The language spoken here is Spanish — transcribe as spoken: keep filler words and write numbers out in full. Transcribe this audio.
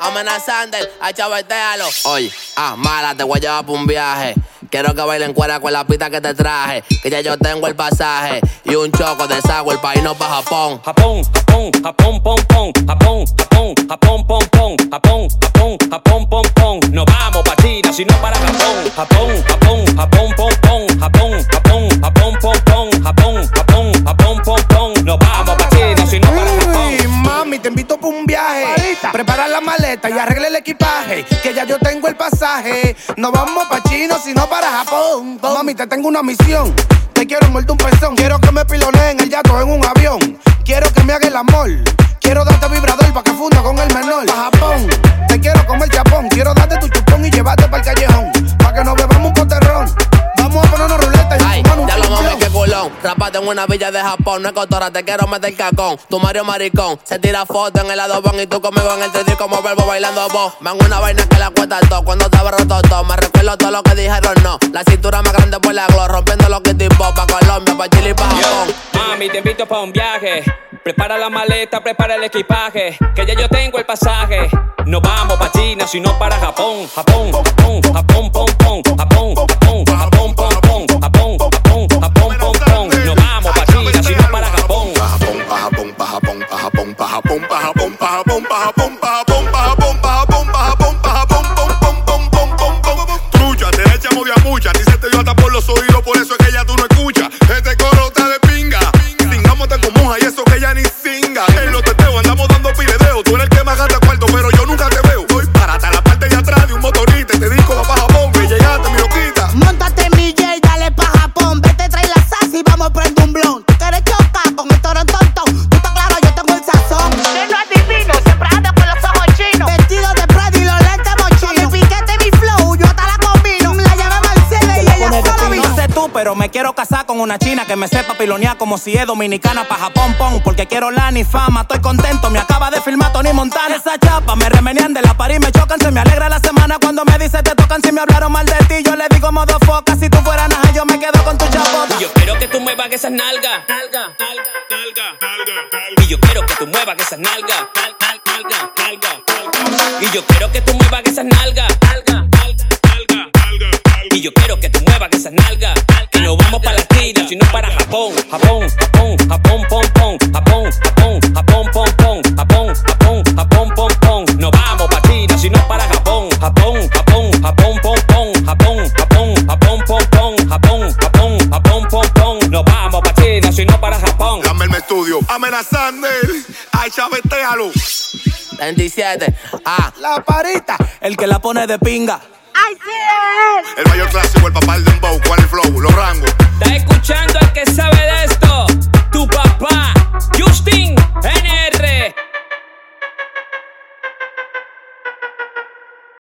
amenazando, a chavetealo. Oye, ah, mala, te voy a llevar por un viaje. Quiero que bailen cuera con la pista que te traje. Que ya yo tengo el pasaje y un choco de desagüe, el país no pa' Japón. Japón, Japón, Japón, pom, pom. Japón, Japón, Japón, pom, pom. Japón, Japón, Japón, pom, pom. No vamos pa' China, sino para Japón. Japón, Japón, Japón, pom, pom. Japón, Japón, Japón, pom, pom. Japón, Japón, Japón, pom, pom. No vamos pa' China, sino para Japón. Uy, mami, te invito pa' un viaje. Marita. Prepara la maleta y arregle el equipaje. Que ya yo tengo el pasaje. No vamos pa' China, sino para Japón. Mami, te tengo una misión. Te quiero muerto un pezón. Quiero que me piloneen el yato en un avión. Quiero que me haga el amor. Quiero darte vibrador pa' que funda con el menor. Pa' Japón, te quiero comer chapón. Quiero darte tu chupón y llevarte pa'l callejón. Pa' que nos bebamos un poterrón. Vamos a ponernos ruleta y ay, fumar un ya lo mami, que culón. Rápate en una villa de Japón. No es cotorra, te quiero meter cacón. Tu Mario maricón. Se tira foto en el adobón y tú conmigo en el tres D como verbo bailando vos. Man, una vaina que la cuesta todo. Cuando te agarro todo, me recuerdo todo lo que dijeron no. La cintura más grande por la glow. Rompiendo los que tipo pa' Colombia, pa' Chile y pa' Japón. Yo, mami, te invito pa' un viaje. Prepara la maleta, prepara el equipaje. Que ya yo tengo el pasaje. No vamos pa' China, sino para Japón. Japón, Japón, Japón, pom, pom. Japón, Japón, Japón, pom, pom. Japón, Japón, Japón, pom, pom. No vamos pa' China, sino para Japón. Pa' Japón, pa' Japón, pa' Japón, pa' Japón, pa' Japón, pa' Japón, pa' Japón, pa' Japón, pa' Japón, pa' Japón, pa' Japón, pa' Japón, pa' Japón, pom, pom, pom, pom, pom, pom. Trucha, te la echamos de a mucha. A ti se te dio hasta por los oídos, por eso es que ya tú no escuchas. Este coro está de pinga. Singámote con moja y eso que ya ni singa. En los teteos andamos dando piledeo. Tú eres el que más gasta cuarto, pero yo nunca te veo. Voy para hasta la parte de atrás de un motorista. Te digo, va pa' Japón, que llegaste, mi loquita. Móntate en mi J, dale pa' Japón. Vete, trae la salsa y vamos a prender un blon. Tú quieres chocar con el toro tonto. Tú estás claro, yo tengo el sazón. Que no es divino, siempre anda con los ojos chinos. Vestido de Freddy y los lentes mochinos. Mi piquete, mi flow, yo hasta la combino. La llave Mercedes y ella sola vino. No sé tú, pero me quiero casar con una china que me sepa pilonear como si es dominicana pa' Japón, pon. Porque quiero la ni fama, estoy contento. Me acaba de filmar Tony Montana. Esa chapa me remenean de la París, me chocan. Se me alegra la semana cuando me dice te tocan. Si me hablaron mal de ti, yo le digo modo foca. Si tú fueras nada, yo me quedo con tu chapota. Y yo quiero que tú muevas esas nalgas. Nalga, nalga, nalga, nalga, nalga. Y yo quiero que tú muevas esas nalgas. Nalga, nalga, nalga, nalga. Y yo quiero que tú muevas esas nalgas. Nalga, nalga, nalga, nalga. Y yo quiero que tú muevas esas nalgas. Que no vamos para la China, sino para Japón. Japón, Japón, Japón, pom, pom. Japón, Japón, Japón, pom, pom. Japón, Japón, Japón, pom, pom. No vamos para China, sino para Japón. Japón, Japón, Japón, pom, pom. Japón, Japón, Japón, pom, pom. Japón, Japón, Japón, pom, pom. No vamos para China, sino para Japón. Dame el estudio. Amenazando. Ay, chavetealo. veintisiete, ah. La parita. El que la pone de pinga. ¡Ay, sí es! El mayor clásico, el papá del dembow. ¿Cuál es el flow? Los rangos. ¿Estás escuchando?